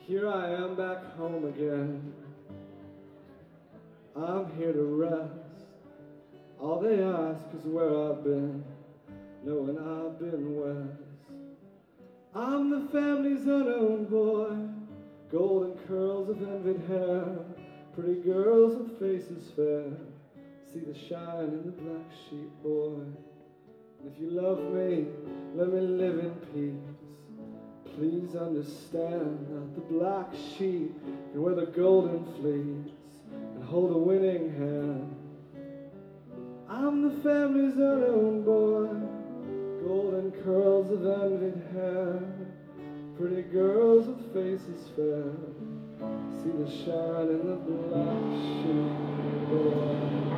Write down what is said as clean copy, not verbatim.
Here I am back home again. I'm here to rest. All they ask is where I've been, knowing I've been west. I'm the family's unknown boy, golden curls of envied hair, pretty girls with faces fair, see the shine in the black sheep, boy. And if you love me, let me live in peace. Please understand that the black sheep can wear the golden fleece and hold a winning hand. I'm the family's unknown boy, golden curls of envied hair, pretty girls with faces fair, see the shine in the black sheep, boy.